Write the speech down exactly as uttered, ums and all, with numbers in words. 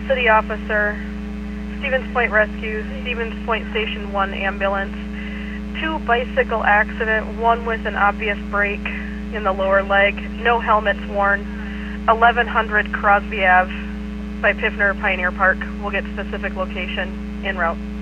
City Officer, Stevens Point Rescue, Stevens Point Station one ambulance. Two bicycle accident, one with an obvious break in the lower leg, no helmets worn. eleven hundred Crosby Ave by Piffner Pioneer Park. We'll get specific location en route.